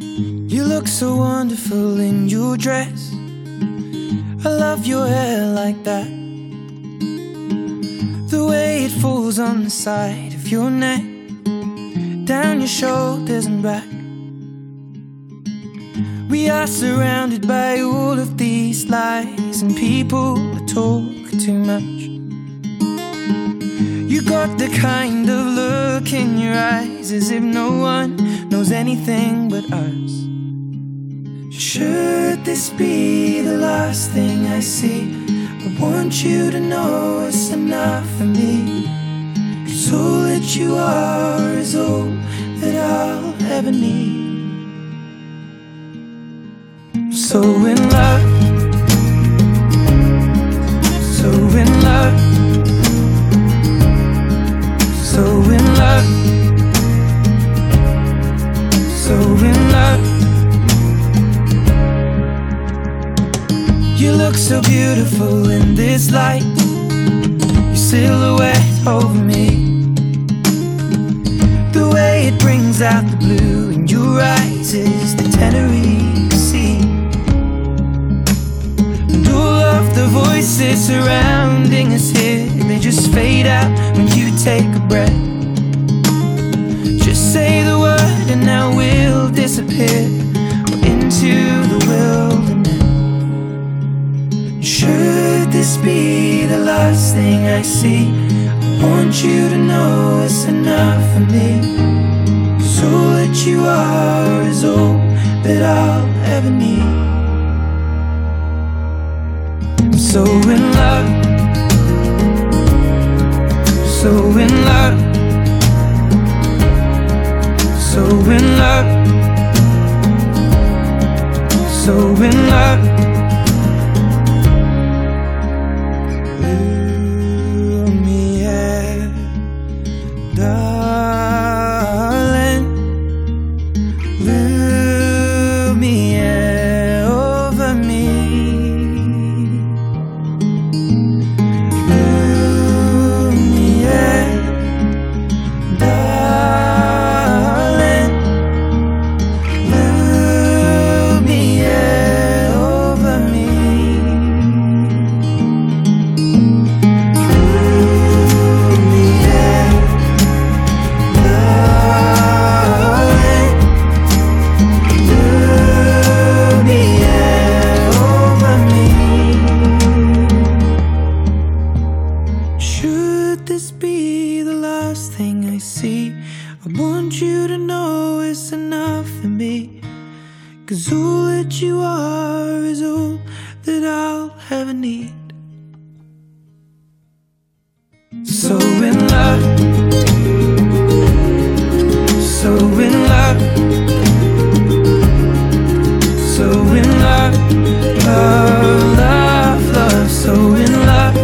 You look so wonderful in your dress. I love your hair like that, the way it falls on the side of your neck, down your shoulders and back. We are surrounded by all of these lies, and people talk too much. You got the kind of look in your eyes as if no one knows anything but us. Should this be the last thing I see, I want you to know it's enough for me. 'Cause all that you are is all that I'll ever need. So in love, so in love, so in love, so in love. You look so beautiful in this light, your silhouette over me, the way it brings out the blue in your eyes is the Tenerife Sea. And all of the voices surrounding us here, they just fade out when you take a breath. Just say the word and now we'll disappear into the wilderness. Should this be the last thing I see, I want you to know it's enough for me. 'Cause all that you are is all that I'll ever need. I'm so in love, so in love, so in love, so in love. Darling, Lumiere over me, Lumiere, darling, Lumiere over me. Should this be the last thing I see, I want you to know it's enough for me. 'Cause all that you are is all that I'll ever need. So in love, so in love, so in love, love, love, love, so in love.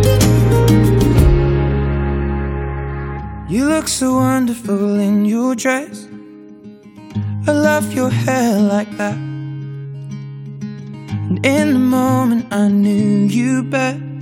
You look so wonderful in your dress. I love your hair like that. And in the moment I knew you better.